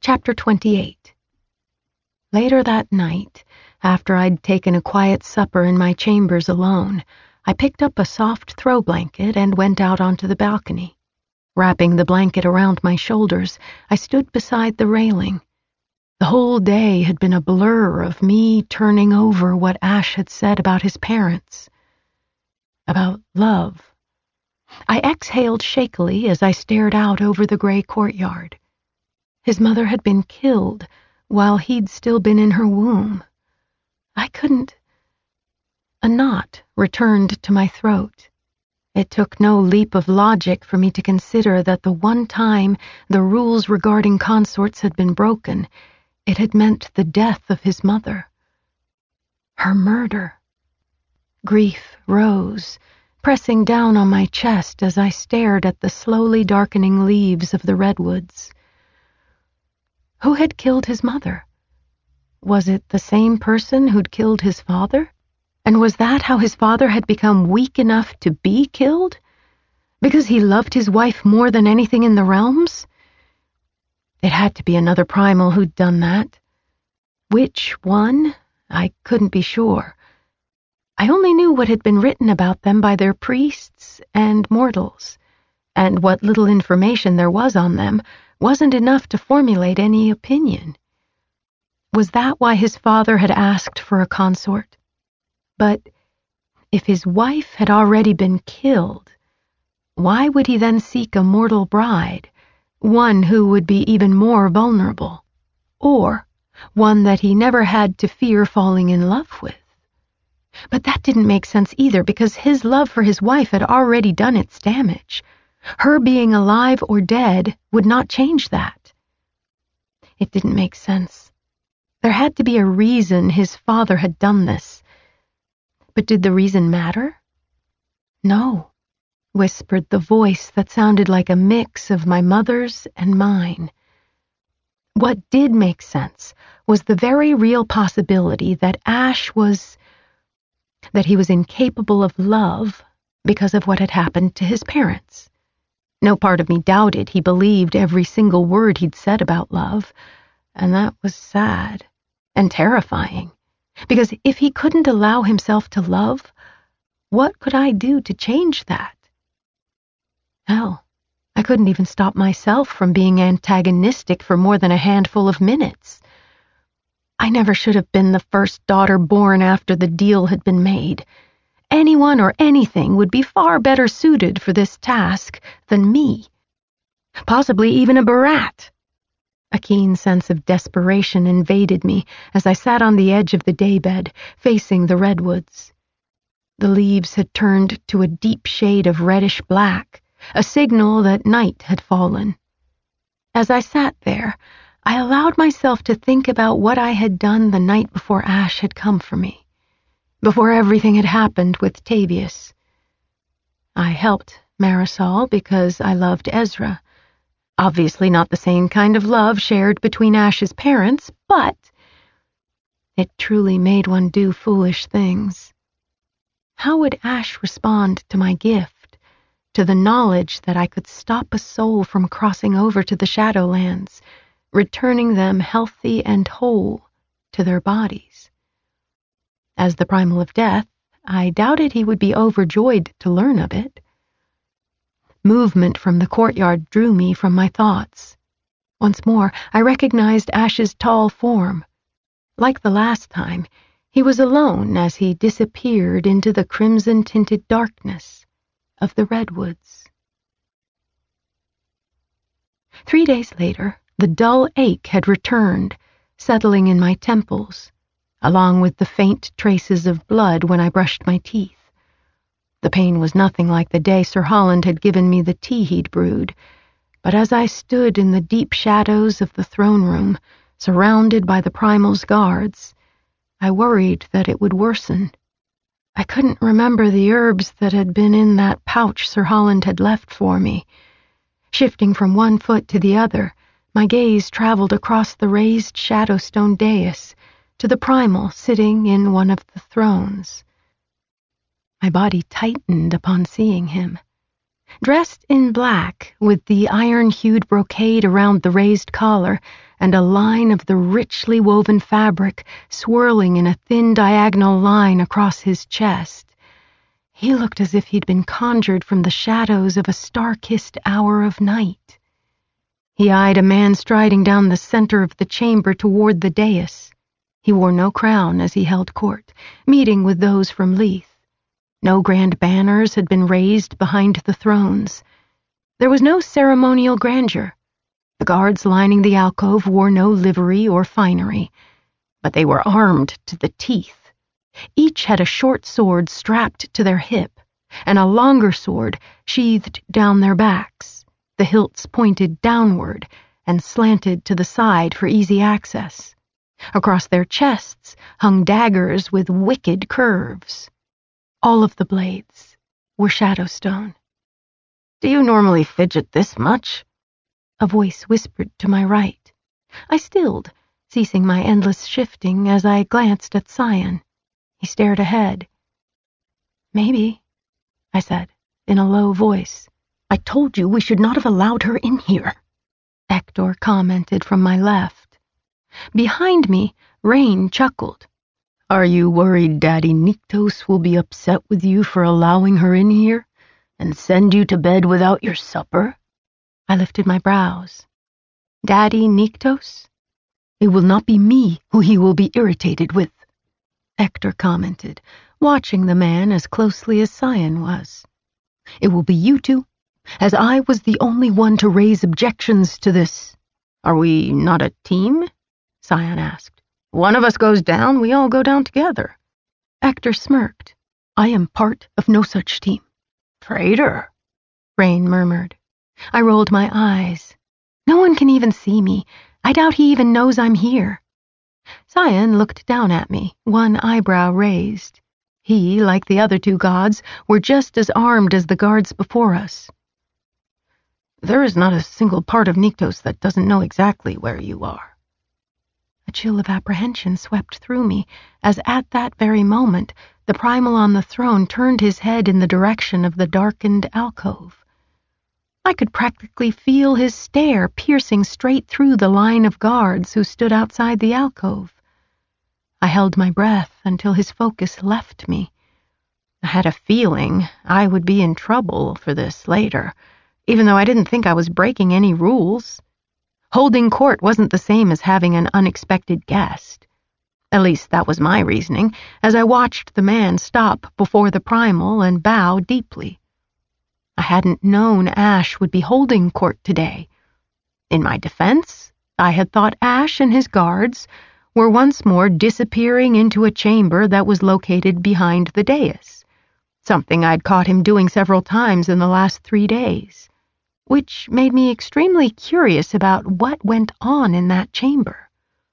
Chapter 28. Later that night, after I'd taken a quiet supper in my chambers alone, I picked up a soft throw blanket and went out onto the balcony. Wrapping the blanket around my shoulders, I stood beside the railing. The whole day had been a blur of me turning over what Ash had said about his parents. About love. I exhaled shakily as I stared out over the gray courtyard. His mother had been killed while he'd still been in her womb. I couldn't... A knot returned to my throat. It took no leap of logic for me to consider that the one time the rules regarding consorts had been broken, it had meant the death of his mother. Her murder. Grief rose, pressing down on my chest as I stared at the slowly darkening leaves of the redwoods. Who had killed his mother? Was it the same person who'd killed his father? And was that how his father had become weak enough to be killed? Because he loved his wife more than anything in the realms? It had to be another primal who'd done that. Which one? I couldn't be sure. I only knew what had been written about them by their priests and mortals, and what little information there was on them wasn't enough to formulate any opinion. Was that why his father had asked for a consort? But if his wife had already been killed, why would he then seek a mortal bride, one who would be even more vulnerable, or one that he never had to fear falling in love with? But that didn't make sense either, because his love for his wife had already done its damage. Her being alive or dead would not change that. It didn't make sense. There had to be a reason his father had done this. But did the reason matter? No, whispered the voice that sounded like a mix of my mother's and mine. What did make sense was the very real possibility that he was incapable of love because of what had happened to his parents. No part of me doubted he believed every single word he'd said about love, and that was sad and terrifying, because if he couldn't allow himself to love, what could I do to change that? Hell, I couldn't even stop myself from being antagonistic for more than a handful of minutes. I never should have been the first daughter born after the deal had been made. Anyone or anything would be far better suited for this task than me. Possibly even a Barat. A keen sense of desperation invaded me as I sat on the edge of the daybed, facing the redwoods. The leaves had turned to a deep shade of reddish black, a signal that night had fallen. As I sat there, I allowed myself to think about what I had done the night before Ash had come for me, before everything had happened with Tavius. I helped Marisol because I loved Ezra. Obviously not the same kind of love shared between Ash's parents, but it truly made one do foolish things. How would Ash respond to my gift, to the knowledge that I could stop a soul from crossing over to the Shadowlands, returning them healthy and whole to their bodies? As the Primal of Death, I doubted he would be overjoyed to learn of it. Movement from the courtyard drew me from my thoughts. Once more, I recognized Ash's tall form. Like the last time, he was alone as he disappeared into the crimson-tinted darkness of the redwoods. 3 days later, the dull ache had returned, settling in my temples, along with the faint traces of blood when I brushed my teeth. The pain was nothing like the day Sir Holland had given me the tea he'd brewed, but as I stood in the deep shadows of the throne room, surrounded by the Primal's guards, I worried that it would worsen. I couldn't remember the herbs that had been in that pouch Sir Holland had left for me. Shifting from one foot to the other, my gaze traveled across the raised shadowstone dais to the Primal sitting in one of the thrones. My body tightened upon seeing him. Dressed in black, with the iron-hued brocade around the raised collar, and a line of the richly woven fabric swirling in a thin diagonal line across his chest. He looked as if he'd been conjured from the shadows of a star-kissed hour of night. He eyed a man striding down the center of the chamber toward the dais. He wore no crown as he held court, meeting with those from Leith. No grand banners had been raised behind the thrones. There was no ceremonial grandeur. The guards lining the alcove wore no livery or finery, but they were armed to the teeth. Each had a short sword strapped to their hip, and a longer sword sheathed down their backs, the hilts pointed downward and slanted to the side for easy access. Across their chests hung daggers with wicked curves. All of the blades were shadowstone. "Do you normally fidget this much?" A voice whispered to my right. I stilled, ceasing my endless shifting as I glanced at Sion. He stared ahead. "Maybe," I said, in a low voice. "I told you we should not have allowed her in here," Hector commented from my left. Behind me, Rain chuckled. "Are you worried Daddy Niktos will be upset with you for allowing her in here and send you to bed without your supper?" I lifted my brows. "Daddy Niktos? It will not be me who he will be irritated with," Hector commented, watching the man as closely as Sion was. "It will be you two, as I was the only one to raise objections to this." "Are we not a team?" Sion asked. "One of us goes down, we all go down together." Hector smirked. "I am part of no such team." "Traitor," Rain murmured. I rolled my eyes. "No one can even see me. I doubt he even knows I'm here." Sion looked down at me, one eyebrow raised. He, like the other two gods, were just as armed as the guards before us. "There is not a single part of Niktos that doesn't know exactly where you are." A chill of apprehension swept through me, as at that very moment the primal on the throne turned his head in the direction of the darkened alcove. I could practically feel his stare piercing straight through the line of guards who stood outside the alcove. I held my breath until his focus left me. I had a feeling I would be in trouble for this later, even though I didn't think I was breaking any rules. Holding court wasn't the same as having an unexpected guest. At least that was my reasoning, as I watched the man stop before the primal and bow deeply. I hadn't known Ash would be holding court today. In my defense, I had thought Ash and his guards were once more disappearing into a chamber that was located behind the dais, something I'd caught him doing several times in the last 3 days, which made me extremely curious about what went on in that chamber.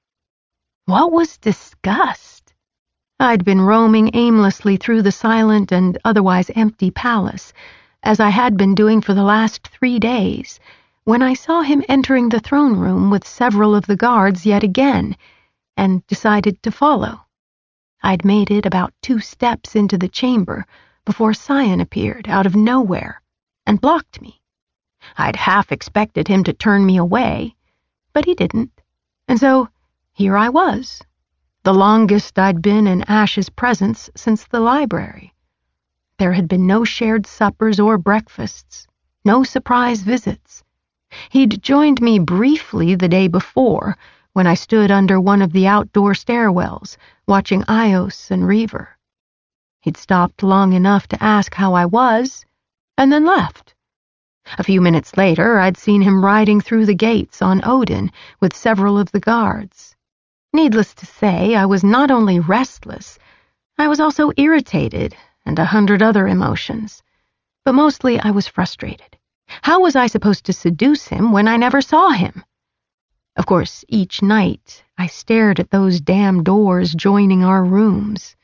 What was discussed? I'd been roaming aimlessly through the silent and otherwise empty palace, as I had been doing for the last 3 days, when I saw him entering the throne room with several of the guards yet again, and decided to follow. I'd made it about 2 steps into the chamber before Sion appeared out of nowhere and blocked me. I'd half expected him to turn me away, but he didn't, and so here I was, the longest I'd been in Ash's presence since the library. There had been no shared suppers or breakfasts, no surprise visits. He'd joined me briefly the day before, when I stood under one of the outdoor stairwells, watching Ios and Reaver. He'd stopped long enough to ask how I was, and then left. A few minutes later, I'd seen him riding through the gates on Odin with several of the guards. Needless to say, I was not only restless, I was also irritated and 100 other emotions. But mostly I was frustrated. How was I supposed to seduce him when I never saw him? Of course, each night I stared at those damn doors joining our rooms.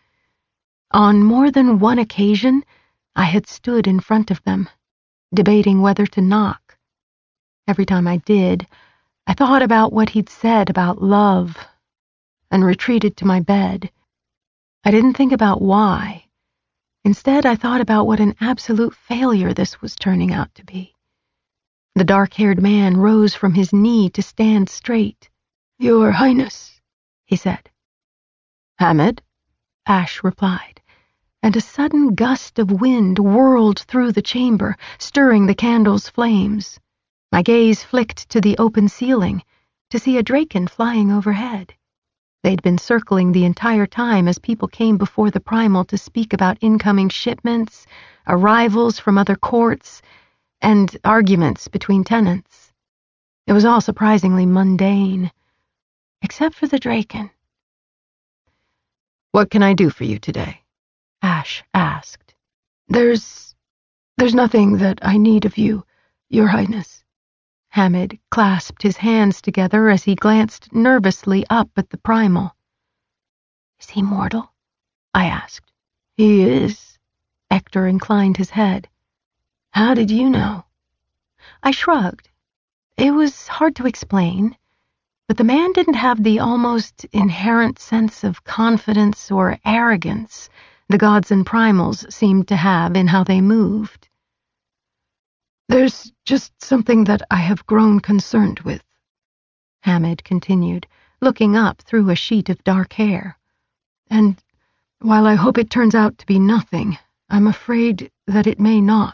On more than one occasion, I had stood in front of them, debating whether to knock. Every time I did, I thought about what he'd said about love and retreated to my bed. I didn't think about why. Instead, I thought about what an absolute failure this was turning out to be. The dark-haired man rose from his knee to stand straight, Your Highness, he said. Hammid, Ash replied, and a sudden gust of wind whirled through the chamber, stirring the candle's flames. My gaze flicked to the open ceiling, to see a Draken flying overhead. They'd been circling the entire time as people came before the Primal to speak about incoming shipments, arrivals from other courts, and arguments between tenants. It was all surprisingly mundane, except for the Draken. What can I do for you today? Ash asked. There's nothing that I need of you, Your Highness. Hammid clasped his hands together as he glanced nervously up at the Primal. Is he mortal? I asked. He is. Ector inclined his head. How did you know? I shrugged. It was hard to explain, but the man didn't have the almost inherent sense of confidence or arrogance the gods and primals seemed to have in how they moved. There's just something that I have grown concerned with, Hammid continued, looking up through a sheet of dark hair. And while I hope it turns out to be nothing, I'm afraid that it may not.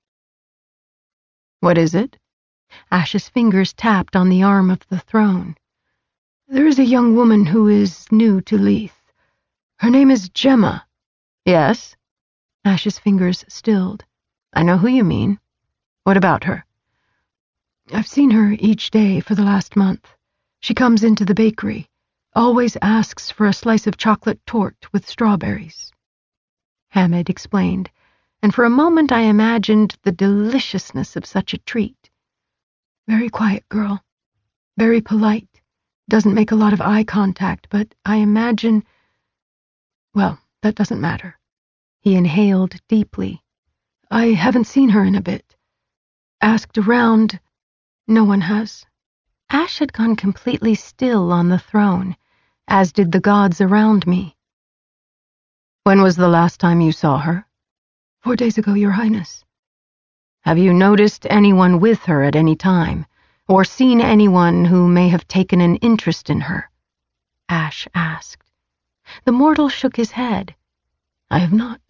What is it? Ash's fingers tapped on the arm of the throne. There is a young woman who is new to Leith. Her name is Gemma. Yes? Ash's fingers stilled. I know who you mean. What about her? I've seen her each day for the last month. She comes into the bakery, always asks for a slice of chocolate torte with strawberries. Hammid explained, and for a moment I imagined the deliciousness of such a treat. Very quiet girl, very polite, doesn't make a lot of eye contact, but I imagine... Well, that doesn't matter. He inhaled deeply. I haven't seen her in a bit. Asked around, no one has. Ash had gone completely still on the throne, as did the gods around me. When was the last time you saw her? 4 days ago, Your Highness. Have you noticed anyone with her at any time, or seen anyone who may have taken an interest in her? Ash asked. The mortal shook his head. I have not.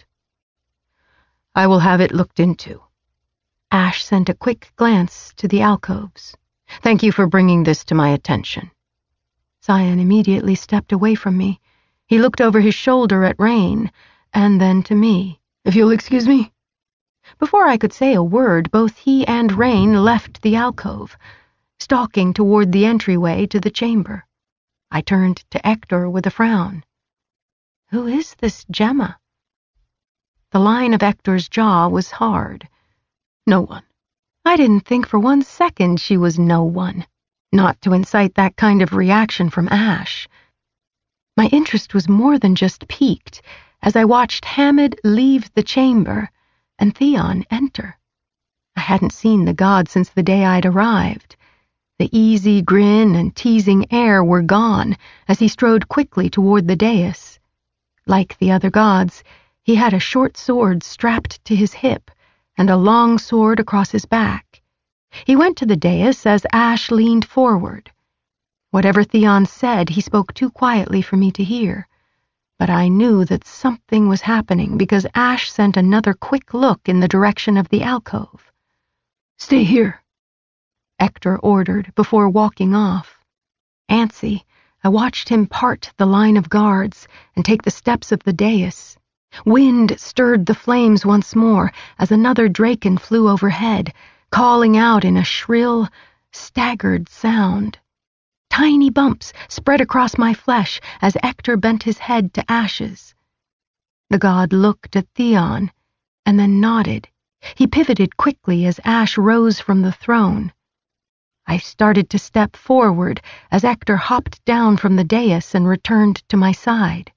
I will have it looked into. Ash sent a quick glance to the alcoves. Thank you for bringing this to my attention. Sion immediately stepped away from me. He looked over his shoulder at Rain, and then to me. If you'll excuse me. Before I could say a word, both he and Rain left the alcove, stalking toward the entryway to the chamber. I turned to Ector with a frown. Who is this Gemma? The line of Ector's jaw was hard. No one. I didn't think for 1 second she was no one, not to incite that kind of reaction from Ash. My interest was more than just piqued as I watched Hammid leave the chamber and Theon enter. I hadn't seen the god since the day I'd arrived. The easy grin and teasing air were gone as he strode quickly toward the dais. Like the other gods, he had a short sword strapped to his hip and a long sword across his back. He went to the dais as Ash leaned forward. Whatever Theon said, he spoke too quietly for me to hear, but I knew that something was happening because Ash sent another quick look in the direction of the alcove. Stay here, Ector ordered before walking off. Antsy, I watched him part the line of guards and take the steps of the dais. Wind stirred the flames once more as another Draken flew overhead, calling out in a shrill, staggered sound. Tiny bumps spread across my flesh as Ector bent his head to Ash's. The god looked at Theon and then nodded. He pivoted quickly as Ash rose from the throne. I started to step forward as Ector hopped down from the dais and returned to my side.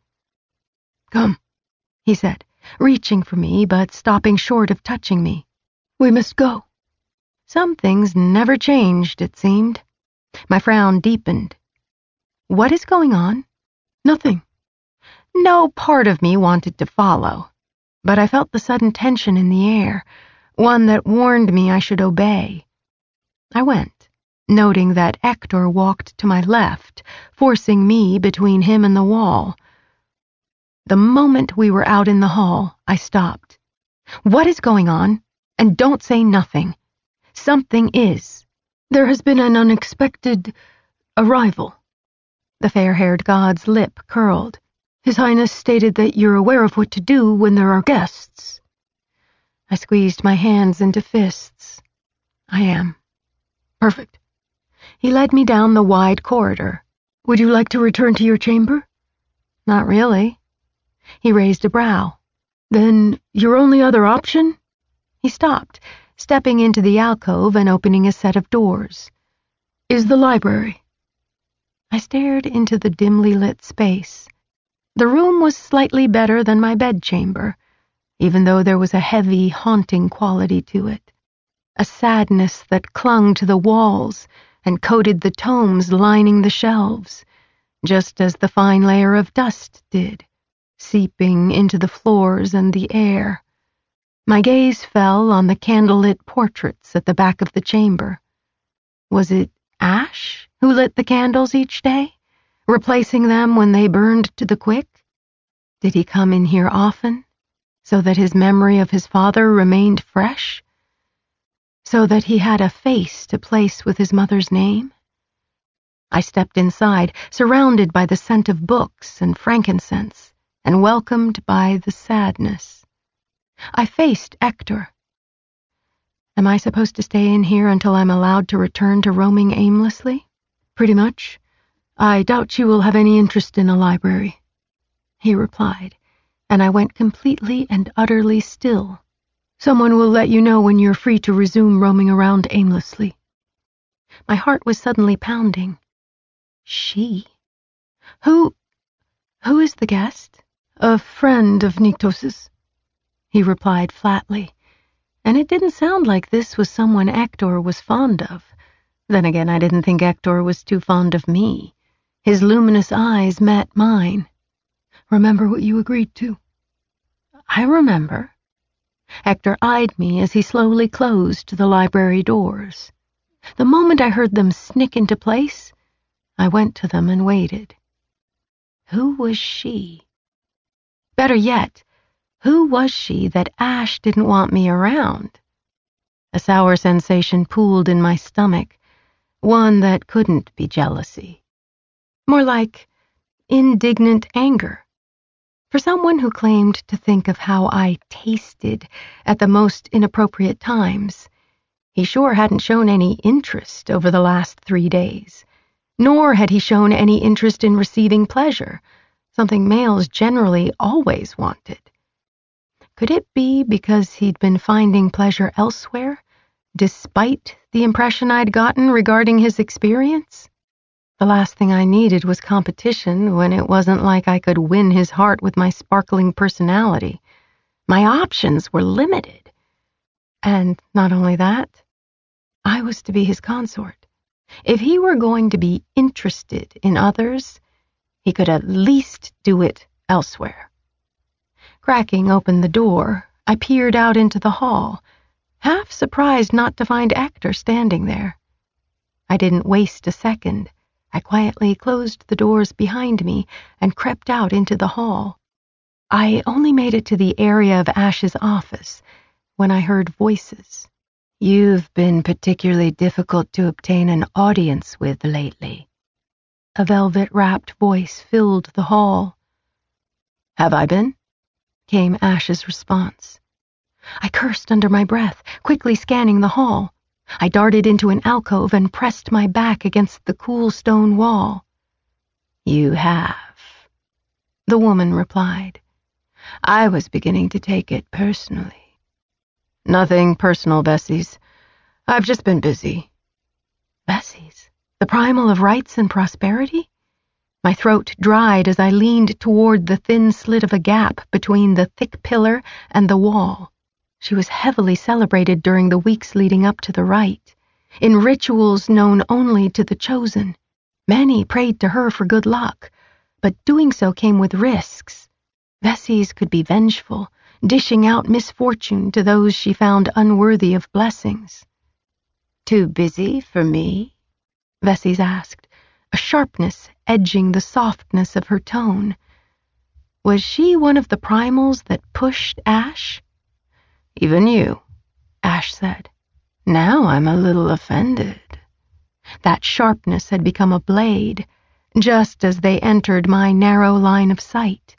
Come, he said, reaching for me but stopping short of touching me. We must go. Some things never changed, it seemed. My frown deepened. What is going on? Nothing. No part of me wanted to follow, but I felt the sudden tension in the air, one that warned me I should obey. I went, noting that Hector walked to my left, forcing me between him and the wall. The moment we were out in the hall, I stopped. "What is going on? And don't say nothing. Something is. There has been an unexpected arrival." The fair-haired god's lip curled. "His Highness stated that you're aware of what to do when there are guests." I squeezed my hands into fists. "I am." "Perfect." He led me down the wide corridor. "Would you like to return to your chamber?" "Not really." He raised a brow. "Then your only other option?" He stopped, stepping into the alcove and opening a set of doors. "Is the library." I stared into the dimly lit space. The room was slightly better than my bedchamber, even though there was a heavy, haunting quality to it. A sadness that clung to the walls and coated the tomes lining the shelves, just as the fine layer of dust did, seeping into the floors and the air. My gaze fell on the candlelit portraits at the back of the chamber. Was it Ash who lit the candles each day, replacing them when they burned to the quick? Did he come in here often, so that his memory of his father remained fresh? So that he had a face to place with his mother's name? I stepped inside, surrounded by the scent of books and frankincense, and welcomed by the sadness. I faced Hector. "Am I supposed to stay in here until I'm allowed to return to roaming aimlessly?" "Pretty much. I doubt you will have any interest in a library," he replied, and I went completely and utterly still. "Someone will let you know when you're free to resume roaming around aimlessly." My heart was suddenly pounding. She? Who is the guest? "A friend of Nyctos's," he replied flatly, and it didn't sound like this was someone Hector was fond of. Then again, I didn't think Hector was too fond of me. His luminous eyes met mine. "Remember what you agreed to?" "I remember." Hector eyed me as he slowly closed the library doors. The moment I heard them snick into place, I went to them and waited. Who was she? Better yet, who was she that Ash didn't want me around? A sour sensation pooled in my stomach, one that couldn't be jealousy. More like indignant anger. For someone who claimed to think of how I tasted at the most inappropriate times, he sure hadn't shown any interest over the last 3 days, nor had he shown any interest in receiving pleasure, something males generally always wanted. Could it be because he'd been finding pleasure elsewhere, despite the impression I'd gotten regarding his experience? The last thing I needed was competition when it wasn't like I could win his heart with my sparkling personality. My options were limited. And not only that, I was to be his consort. If he were going to be interested in others, he could at least do it elsewhere. Cracking open the door, I peered out into the hall, half surprised not to find Hector standing there. I didn't waste a second. I quietly closed the doors behind me and crept out into the hall. I only made it to the area of Ash's office when I heard voices. "You've been particularly difficult to obtain an audience with lately." A velvet-wrapped voice filled the hall. "Have I been?" came Ash's response. I cursed under my breath, quickly scanning the hall. I darted into an alcove and pressed my back against the cool stone wall. "You have," the woman replied. "I was beginning to take it personally." "Nothing personal, Bessies. I've just been busy." Bessies? The primal of rights and prosperity? My throat dried as I leaned toward the thin slit of a gap between the thick pillar and the wall. She was heavily celebrated during the weeks leading up to the rite, in rituals known only to the chosen. Many prayed to her for good luck, but doing so came with risks. Bessies could be vengeful, dishing out misfortune to those she found unworthy of blessings. "Too busy for me?" Vessies asked, a sharpness edging the softness of her tone. Was she one of the primals that pushed Ash? Even you, Ash said. Now I'm a little offended. That sharpness had become a blade, just as they entered my narrow line of sight.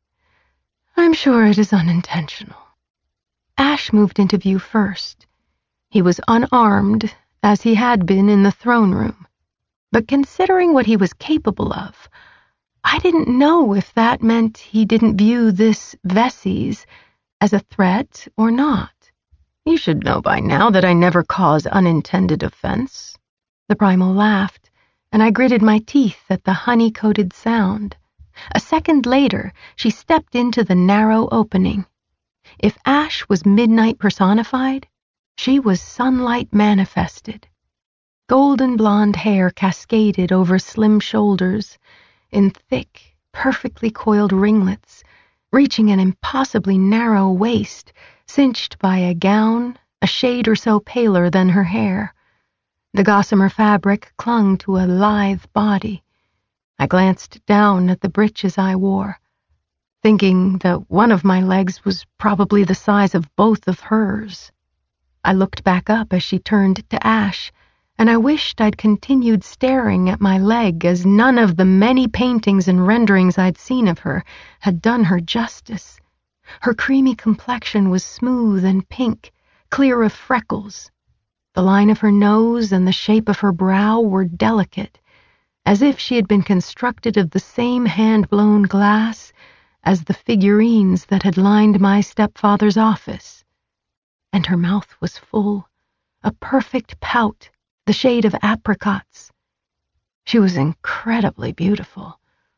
I'm sure it is unintentional. Ash moved into view first. He was unarmed, as he had been in the throne room. But considering what he was capable of, I didn't know if that meant he didn't view this Vessies as a threat or not. You should know by now that I never cause unintended offense. The primal laughed, and I gritted my teeth at the honey-coated sound. A second later, she stepped into the narrow opening. If Ash was midnight personified, she was sunlight manifested. Golden blonde hair cascaded over slim shoulders in thick, perfectly coiled ringlets, reaching an impossibly narrow waist, cinched by a gown a shade or so paler than her hair. The gossamer fabric clung to a lithe body. I glanced down at the breeches I wore, thinking that one of my legs was probably the size of both of hers. I looked back up as she turned to Ash, and I wished I'd continued staring at my leg, as none of the many paintings and renderings I'd seen of her had done her justice. Her creamy complexion was smooth and pink, clear of freckles. The line of her nose and the shape of her brow were delicate, as if she had been constructed of the same hand-blown glass as the figurines that had lined my stepfather's office. And her mouth was full, a perfect pout, the shade of apricots. She was incredibly beautiful.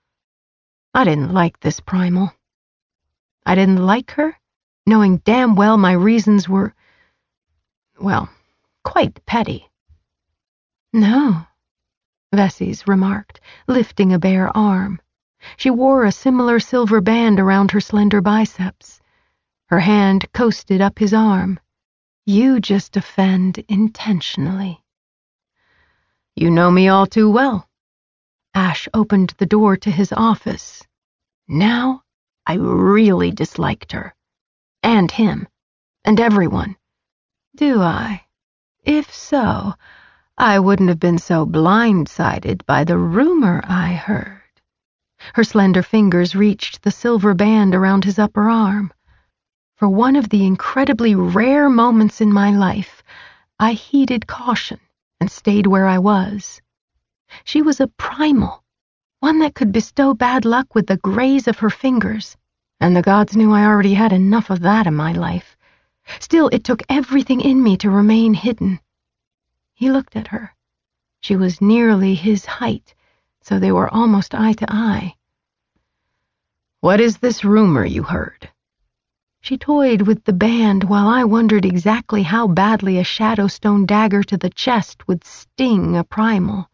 I didn't like this primal. I didn't like her, knowing damn well my reasons were, well, quite petty. No, Vessies remarked, lifting a bare arm. She wore a similar silver band around her slender biceps. Her hand coasted up his arm. You just offend intentionally. You know me all too well. Ash opened the door to his office. Now, I really disliked her. And him. And everyone. Do I? If so, I wouldn't have been so blindsided by the rumor I heard. Her slender fingers reached the silver band around his upper arm. For one of the incredibly rare moments in my life, I heeded caution and stayed where I was. She was a primal, one that could bestow bad luck with the graze of her fingers, and the gods knew I already had enough of that in my life. Still, it took everything in me to remain hidden. He looked at her. She was nearly his height, so they were almost eye to eye. What is this rumor you heard? She toyed with the band while I wondered exactly how badly a shadowstone dagger to the chest would sting a primal.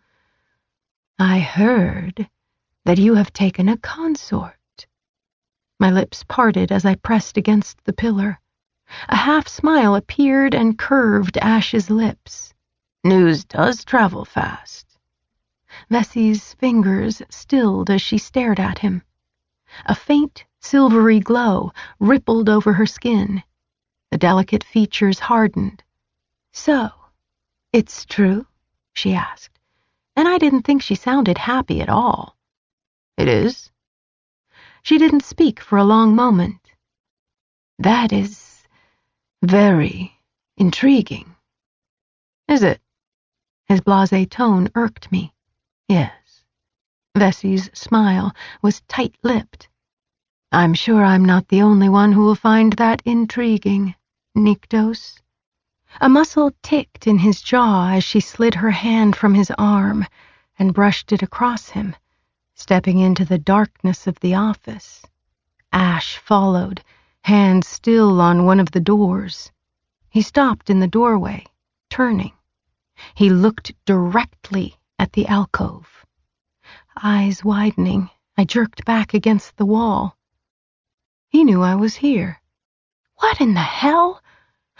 I heard that you have taken a consort. My lips parted as I pressed against the pillar. A half-smile appeared and curved Ash's lips. News does travel fast. Vessies' fingers stilled as she stared at him. A faint, silvery glow rippled over her skin. The delicate features hardened. So, it's true? She asked, and I didn't think she sounded happy at all. It is? She didn't speak for a long moment. That is very intriguing. Is it? His blasé tone irked me. Yes. Vessi's smile was tight-lipped. I'm sure I'm not the only one who will find that intriguing, Nyktos. A muscle ticked in his jaw as she slid her hand from his arm and brushed it across him, stepping into the darkness of the office. Ash followed, hand still on one of the doors. He stopped in the doorway, turning. He looked directly at the alcove. Eyes widening, I jerked back against the wall. He knew I was here. What in the hell?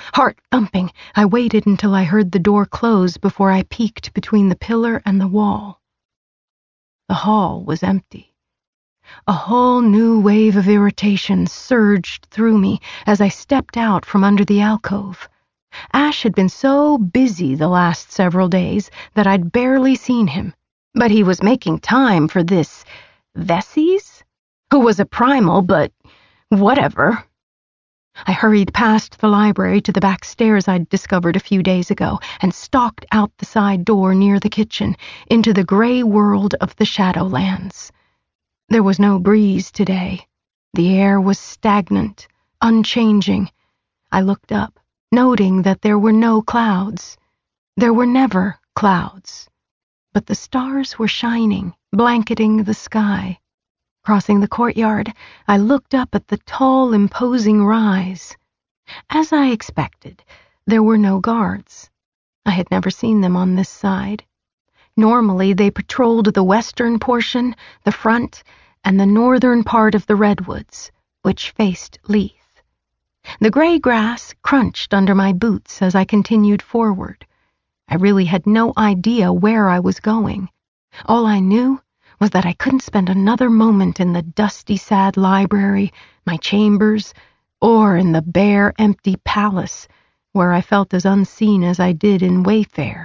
Heart thumping, I waited until I heard the door close before I peeked between the pillar and the wall. The hall was empty. A whole new wave of irritation surged through me as I stepped out from under the alcove. Ash had been so busy the last several days that I'd barely seen him, but he was making time for this Vessies, who was a primal, but whatever. I hurried past the library to the back stairs I'd discovered a few days ago and stalked out the side door near the kitchen into the gray world of the Shadowlands. There was no breeze today. The air was stagnant, unchanging. I looked up, noting that there were no clouds. There were never clouds, but the stars were shining, blanketing the sky. Crossing the courtyard, I looked up at the tall, imposing rise. As I expected, there were no guards. I had never seen them on this side. Normally, they patrolled the western portion, the front, and the northern part of the redwoods, which faced Leith. The gray grass crunched under my boots as I continued forward. I really had no idea where I was going. All I knew was that I couldn't spend another moment in the dusty, sad library, my chambers, or in the bare, empty palace, where I felt as unseen as I did in Wayfair.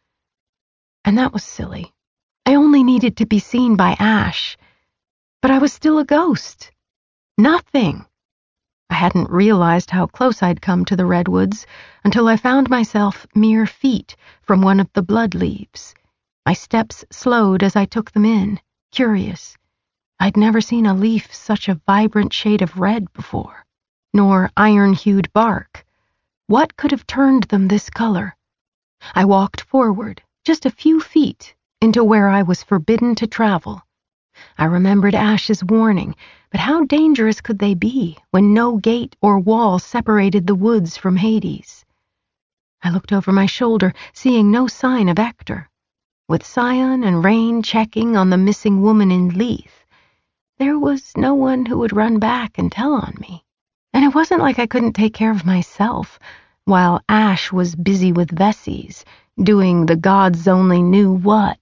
And that was silly. I only needed to be seen by Ash, but I was still a ghost. Nothing. I hadn't realized how close I'd come to the redwoods until I found myself mere feet from one of the blood leaves. My steps slowed as I took them in, curious. I'd never seen a leaf such a vibrant shade of red before, nor iron-hued bark. What could have turned them this color? I walked forward, just a few feet, into where I was forbidden to travel. I remembered Ash's warning, but how dangerous could they be when no gate or wall separated the woods from Hades? I looked over my shoulder, seeing no sign of Ector. With Scion and Rain checking on the missing woman in Leith, there was no one who would run back and tell on me. And it wasn't like I couldn't take care of myself, while Ash was busy with Vessies, doing the gods only knew what.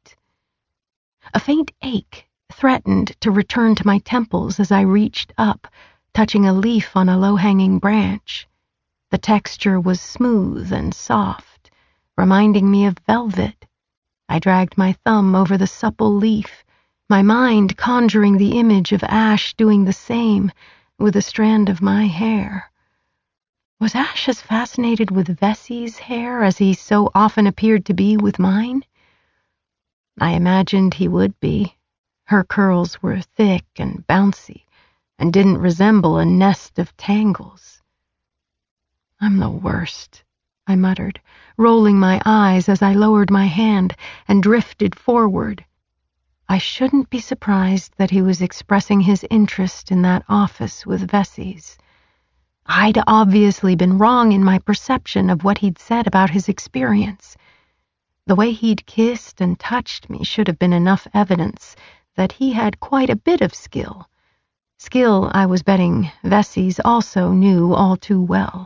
A faint ache threatened to return to my temples as I reached up, touching a leaf on a low-hanging branch. The texture was smooth and soft, reminding me of velvet. I dragged my thumb over the supple leaf, my mind conjuring the image of Ash doing the same with a strand of my hair. Was Ash as fascinated with Vessi's hair as he so often appeared to be with mine? I imagined he would be. Her curls were thick and bouncy, and didn't resemble a nest of tangles. I'm the worst, I muttered, rolling my eyes as I lowered my hand and drifted forward. I shouldn't be surprised that he was expressing his interest in that office with Vessies. I'd obviously been wrong in my perception of what he'd said about his experience. The way he'd kissed and touched me should have been enough evidence that he had quite a bit of skill. Skill I was betting Vessies also knew all too well.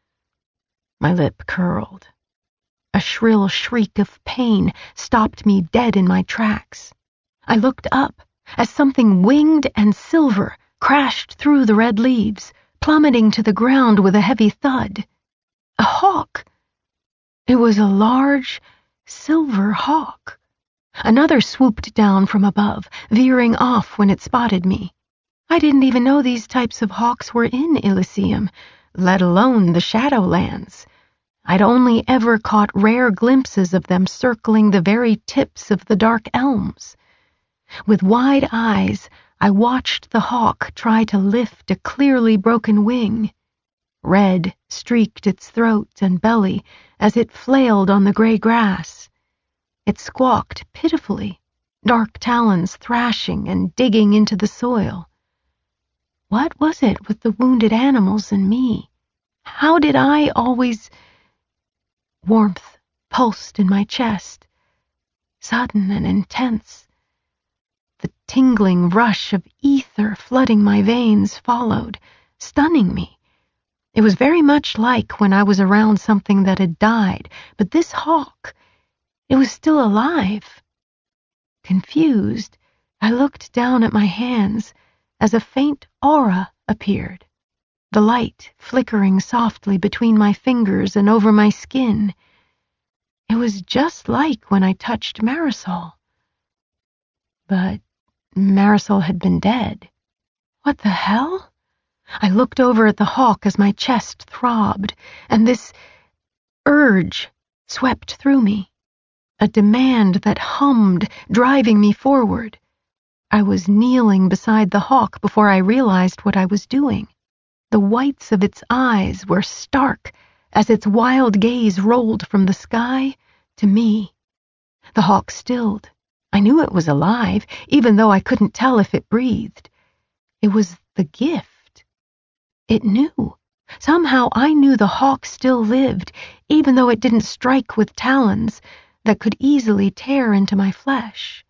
My lip curled. A shrill shriek of pain stopped me dead in my tracks. I looked up as something winged and silver crashed through the red leaves, plummeting to the ground with a heavy thud. A hawk! It was a large, silver hawk. Another swooped down from above, veering off when it spotted me. I didn't even know these types of hawks were in Elysium, let alone the Shadowlands. I'd only ever caught rare glimpses of them circling the very tips of the dark elms. With wide eyes, I watched the hawk try to lift a clearly broken wing. Red streaked its throat and belly as it flailed on the gray grass. It squawked pitifully, dark talons thrashing and digging into the soil. What was it with the wounded animals and me? How did I always... Warmth pulsed in my chest, sudden and intense. The tingling rush of ether flooding my veins followed, stunning me. It was very much like when I was around something that had died, but this hawk, it was still alive. Confused, I looked down at my hands as a faint aura appeared, the light flickering softly between my fingers and over my skin. It was just like when I touched Marisol. But Marisol had been dead. What the hell? I looked over at the hawk as my chest throbbed, and this urge swept through me, a demand that hummed, driving me forward. I was kneeling beside the hawk before I realized what I was doing. The whites of its eyes were stark as its wild gaze rolled from the sky to me. The hawk stilled. I knew it was alive, even though I couldn't tell if it breathed. It was the gift. It knew. Somehow I knew the hawk still lived, even though it didn't strike with talons that could easily tear into my flesh.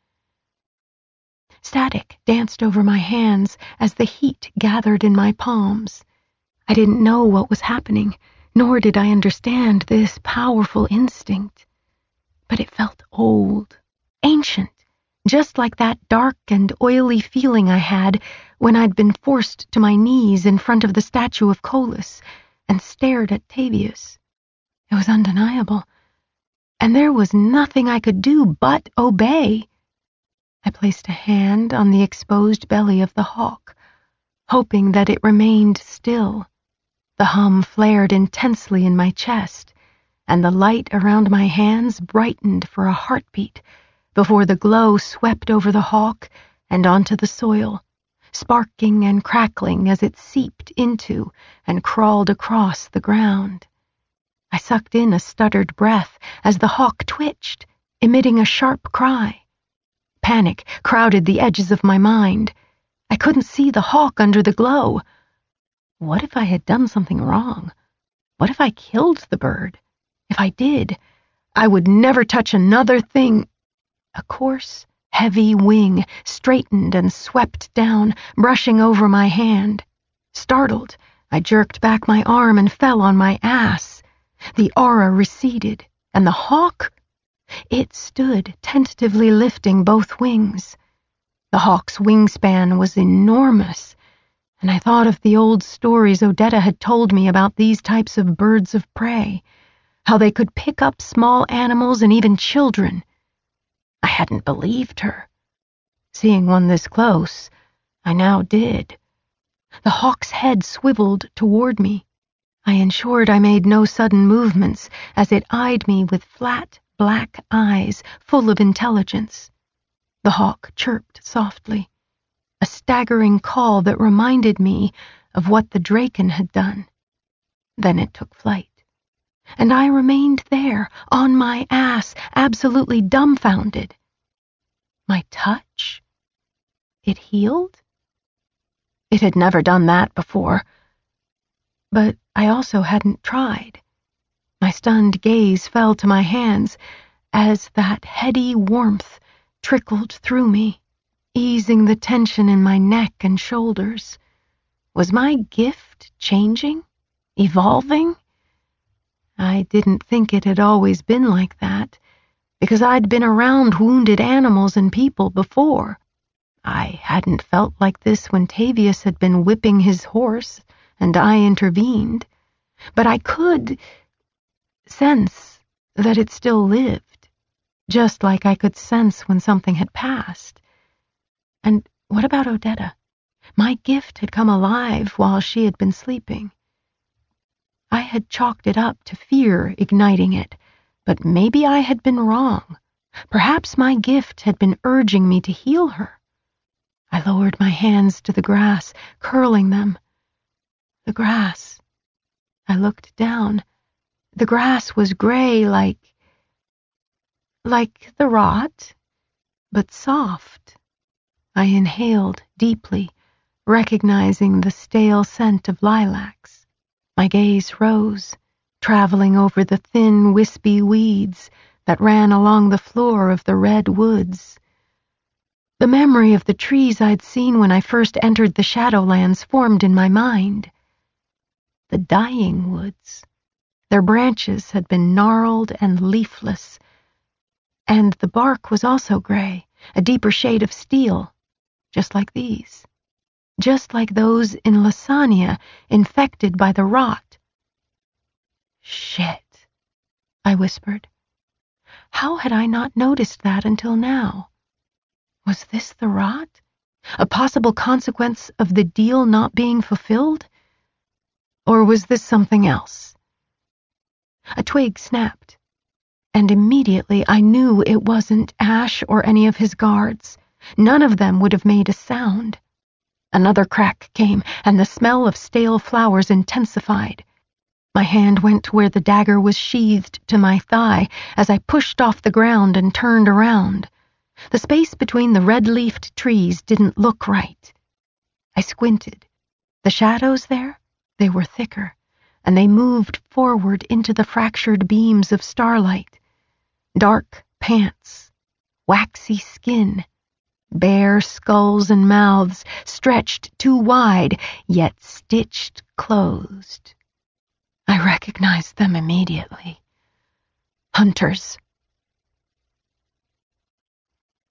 Static danced over my hands as the heat gathered in my palms. I didn't know what was happening, nor did I understand this powerful instinct. But it felt old, ancient, just like that dark and oily feeling I had when I'd been forced to my knees in front of the statue of Colas and stared at Tavius. It was undeniable, and there was nothing I could do but obey. I placed a hand on the exposed belly of the hawk, hoping that it remained still. The hum flared intensely in my chest, and the light around my hands brightened for a heartbeat before the glow swept over the hawk and onto the soil, sparking and crackling as it seeped into and crawled across the ground. I sucked in a stuttered breath as the hawk twitched, emitting a sharp cry. Panic crowded the edges of my mind. I couldn't see the hawk under the glow. What if I had done something wrong? What if I killed the bird? If I did, I would never touch another thing. A coarse, heavy wing straightened and swept down, brushing over my hand. Startled, I jerked back my arm and fell on my ass. The aura receded, and the hawk? It stood, tentatively lifting both wings. The hawk's wingspan was enormous, and I thought of the old stories Odetta had told me about these types of birds of prey, how they could pick up small animals and even children. I hadn't believed her. Seeing one this close, I now did. The hawk's head swiveled toward me. I ensured I made no sudden movements as it eyed me with flat, black eyes full of intelligence. The hawk chirped softly, a staggering call that reminded me of what the Draken had done. Then it took flight, and I remained there, on my ass, absolutely dumbfounded. My touch? It healed? It had never done that before. But I also hadn't tried. My stunned gaze fell to my hands as that heady warmth trickled through me, easing the tension in my neck and shoulders. Was my gift changing? Evolving? I didn't think it had always been like that, because I'd been around wounded animals and people before. I hadn't felt like this when Tavius had been whipping his horse and I intervened, but I could sense that it still lived, just like I could sense when something had passed. And what about Odetta? My gift had come alive while she had been sleeping. I had chalked it up to fear igniting it, but maybe I had been wrong. Perhaps my gift had been urging me to heal her. I lowered my hands to the grass, curling them. The grass. I looked down. The grass was gray like the rot, but soft. I inhaled deeply, recognizing the stale scent of lilacs. My gaze rose, traveling over the thin, wispy weeds that ran along the floor of the red woods. The memory of the trees I'd seen when I first entered the Shadowlands formed in my mind. the dying woods. Their branches had been gnarled and leafless, and the bark was also gray, a deeper shade of steel, just like these. Just like those in Lasagna, infected by the rot. Shit, I whispered. How had I not noticed that until now? Was this the rot? A possible consequence of the deal not being fulfilled? Or was this something else? A twig snapped, and immediately I knew it wasn't Ash or any of his guards. None of them would have made a sound. Another crack came, and the smell of stale flowers intensified. My hand went to where the dagger was sheathed to my thigh as I pushed off the ground and turned around. The space between the red-leafed trees didn't look right. I squinted. The shadows there? They were thicker, and they moved forward into the fractured beams of starlight. Dark pants, waxy skin, bare skulls and mouths stretched too wide, yet stitched closed. I recognized them immediately. Hunters.